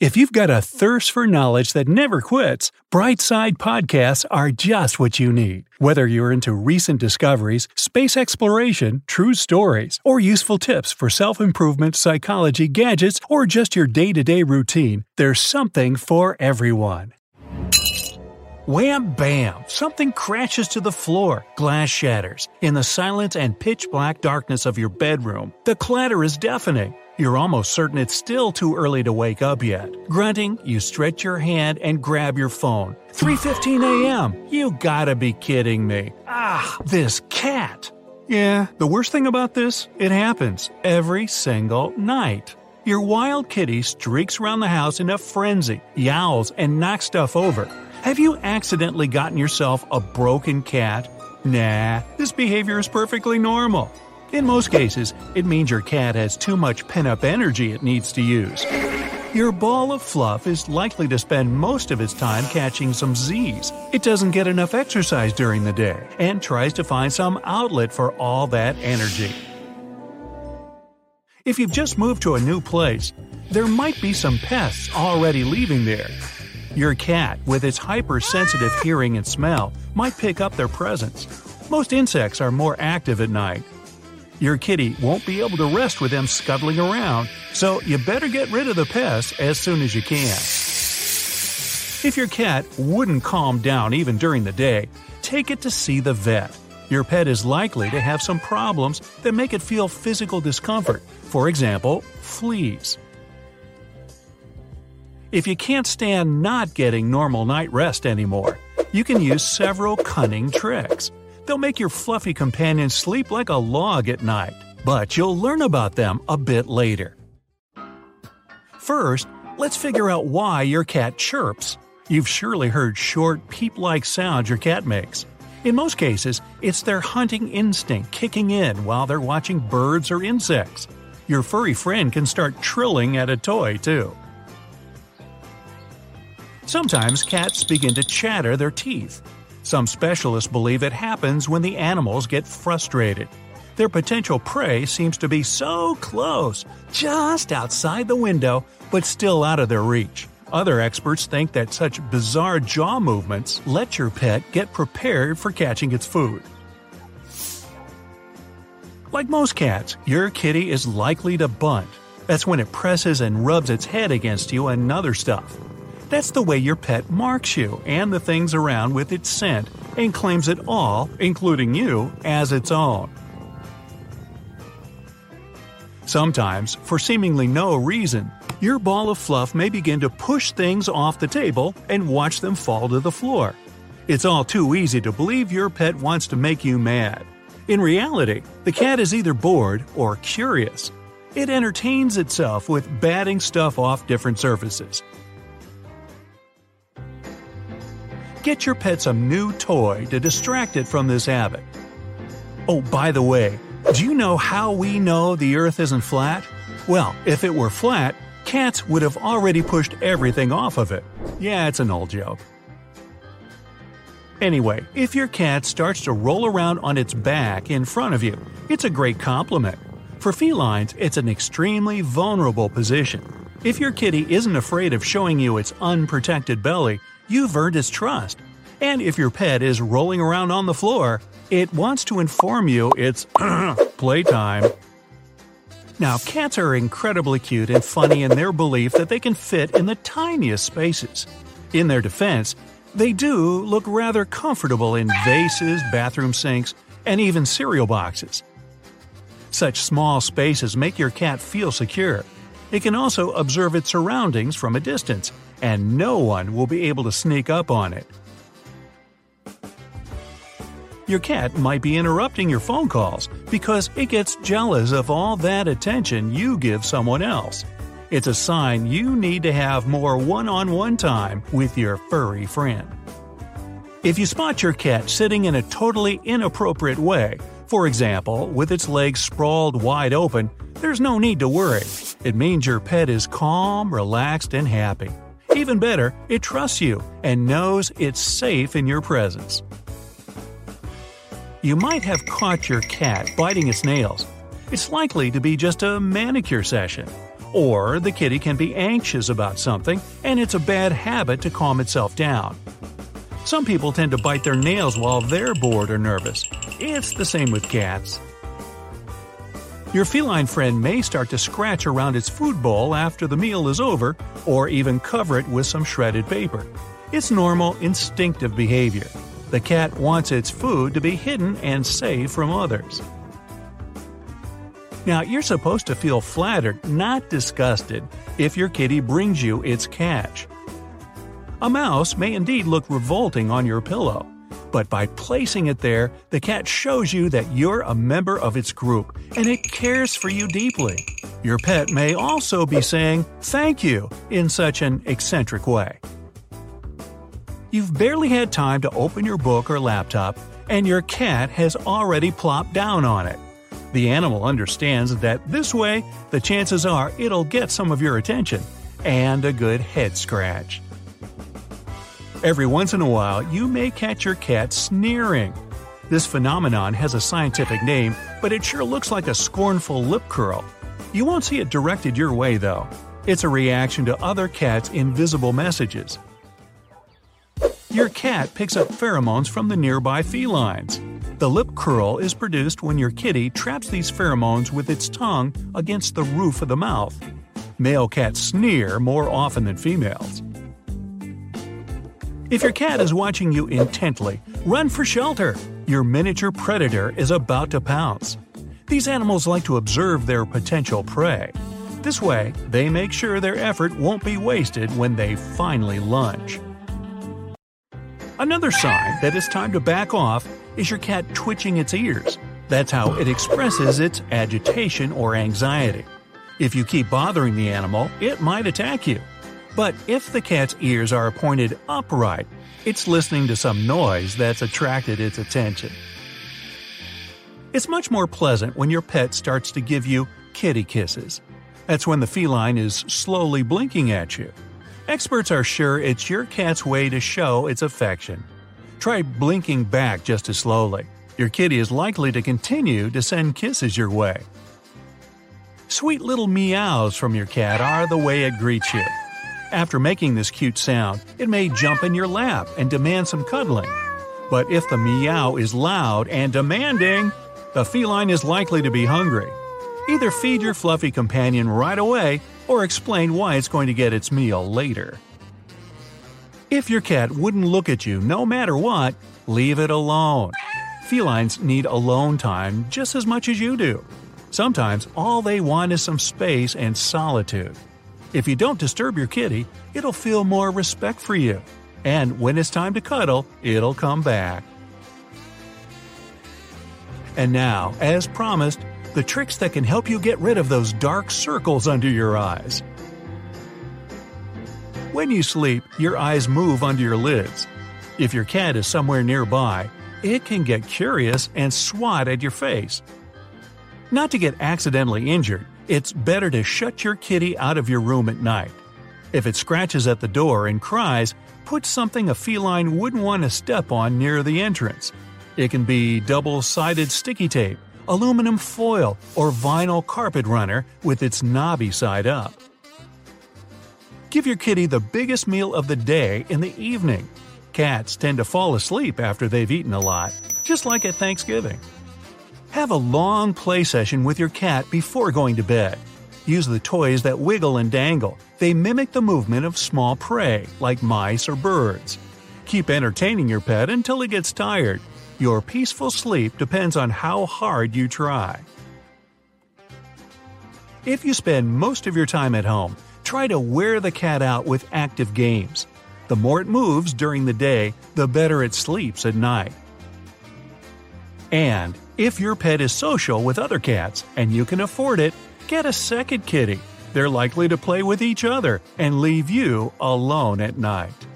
If you've got a thirst for knowledge that never quits, Brightside Podcasts are just what you need. Whether you're into recent discoveries, space exploration, true stories, or useful tips for self-improvement, psychology, gadgets, or just your day-to-day routine, there's something for everyone. Wham bam! Something crashes to the floor, glass shatters. In the silent and pitch-black darkness of your bedroom, the clatter is deafening. You're almost certain it's still too early to wake up yet. Grunting, you stretch your hand and grab your phone. 3:15 a.m. You gotta be kidding me. This cat! Yeah, the worst thing about this? It happens every single night. Your wild kitty streaks around the house in a frenzy, yowls, and knocks stuff over. Have you accidentally gotten yourself a broken cat? Nah, this behavior is perfectly normal. In most cases, it means your cat has too much pent-up energy it needs to use. Your ball of fluff is likely to spend most of its time catching some Z's. It doesn't get enough exercise during the day and tries to find some outlet for all that energy. If you've just moved to a new place, there might be some pests already leaving there. Your cat, with its hypersensitive hearing and smell, might pick up their presence. Most insects are more active at night. Your kitty won't be able to rest with them scuttling around, so you better get rid of the pests as soon as you can. If your cat wouldn't calm down even during the day, take it to see the vet. Your pet is likely to have some problems that make it feel physical discomfort, for example, fleas. If you can't stand not getting normal night rest anymore, you can use several cunning tricks. They'll make your fluffy companion sleep like a log at night, but you'll learn about them a bit later. First, let's figure out why your cat chirps. You've surely heard short, peep-like sounds your cat makes. In most cases, it's their hunting instinct kicking in while they're watching birds or insects. Your furry friend can start trilling at a toy, too. Sometimes cats begin to chatter their teeth. Some specialists believe it happens when the animals get frustrated. Their potential prey seems to be so close, just outside the window, but still out of their reach. Other experts think that such bizarre jaw movements let your pet get prepared for catching its food. Like most cats, your kitty is likely to bunt. That's when it presses and rubs its head against you and other stuff. That's the way your pet marks you and the things around with its scent and claims it all, including you, as its own. Sometimes, for seemingly no reason, your ball of fluff may begin to push things off the table and watch them fall to the floor. It's all too easy to believe your pet wants to make you mad. In reality, the cat is either bored or curious. It entertains itself with batting stuff off different surfaces. Get your pet some new toy to distract it from this habit. Oh, by the way, do you know how we know the Earth isn't flat? Well, if it were flat, cats would have already pushed everything off of it. Yeah, it's an old joke. Anyway, if your cat starts to roll around on its back in front of you, it's a great compliment. For felines, it's an extremely vulnerable position. If your kitty isn't afraid of showing you its unprotected belly, you've earned its trust. And if your pet is rolling around on the floor, it wants to inform you it's playtime. Now, cats are incredibly cute and funny in their belief that they can fit in the tiniest spaces. In their defense, they do look rather comfortable in vases, bathroom sinks, and even cereal boxes. Such small spaces make your cat feel secure. It can also observe its surroundings from a distance, and no one will be able to sneak up on it. Your cat might be interrupting your phone calls because it gets jealous of all that attention you give someone else. It's a sign you need to have more one-on-one time with your furry friend. If you spot your cat sitting in a totally inappropriate way, for example, with its legs sprawled wide open, there's no need to worry. It means your pet is calm, relaxed, and happy. Even better, it trusts you and knows it's safe in your presence. You might have caught your cat biting its nails. It's likely to be just a manicure session. Or the kitty can be anxious about something, and it's a bad habit to calm itself down. Some people tend to bite their nails while they're bored or nervous. It's the same with cats. Your feline friend may start to scratch around its food bowl after the meal is over, or even cover it with some shredded paper. It's normal, instinctive behavior. The cat wants its food to be hidden and safe from others. Now, you're supposed to feel flattered, not disgusted, if your kitty brings you its catch. A mouse may indeed look revolting on your pillow, but by placing it there, the cat shows you that you're a member of its group and it cares for you deeply. Your pet may also be saying thank you in such an eccentric way. You've barely had time to open your book or laptop, and your cat has already plopped down on it. The animal understands that this way, the chances are it'll get some of your attention and a good head scratch. Every once in a while, you may catch your cat sneering. This phenomenon has a scientific name, but it sure looks like a scornful lip curl. You won't see it directed your way, though. It's a reaction to other cats' invisible messages. Your cat picks up pheromones from the nearby felines. The lip curl is produced when your kitty traps these pheromones with its tongue against the roof of the mouth. Male cats sneer more often than females. If your cat is watching you intently, run for shelter. Your miniature predator is about to pounce. These animals like to observe their potential prey. This way, they make sure their effort won't be wasted when they finally lunge. Another sign that it's time to back off is your cat twitching its ears. That's how it expresses its agitation or anxiety. If you keep bothering the animal, it might attack you. But if the cat's ears are pointed upright, it's listening to some noise that's attracted its attention. It's much more pleasant when your pet starts to give you kitty kisses. That's when the feline is slowly blinking at you. Experts are sure it's your cat's way to show its affection. Try blinking back just as slowly. Your kitty is likely to continue to send kisses your way. Sweet little meows from your cat are the way it greets you. After making this cute sound, it may jump in your lap and demand some cuddling. But if the meow is loud and demanding, the feline is likely to be hungry. Either feed your fluffy companion right away or explain why it's going to get its meal later. If your cat wouldn't look at you no matter what, leave it alone. Felines need alone time just as much as you do. Sometimes all they want is some space and solitude. If you don't disturb your kitty, it'll feel more respect for you. And when it's time to cuddle, it'll come back. And now, as promised, the tricks that can help you get rid of those dark circles under your eyes. When you sleep, your eyes move under your lids. If your cat is somewhere nearby, it can get curious and swat at your face. Not to get accidentally injured, it's better to shut your kitty out of your room at night. If it scratches at the door and cries, put something a feline wouldn't want to step on near the entrance. It can be double-sided sticky tape, aluminum foil, or vinyl carpet runner with its knobby side up. Give your kitty the biggest meal of the day in the evening. Cats tend to fall asleep after they've eaten a lot, just like at Thanksgiving. Have a long play session with your cat before going to bed. Use the toys that wiggle and dangle. They mimic the movement of small prey, like mice or birds. Keep entertaining your pet until it gets tired. Your peaceful sleep depends on how hard you try. If you spend most of your time at home, try to wear the cat out with active games. The more it moves during the day, the better it sleeps at night. And if your pet is social with other cats and you can afford it, get a second kitty. They're likely to play with each other and leave you alone at night.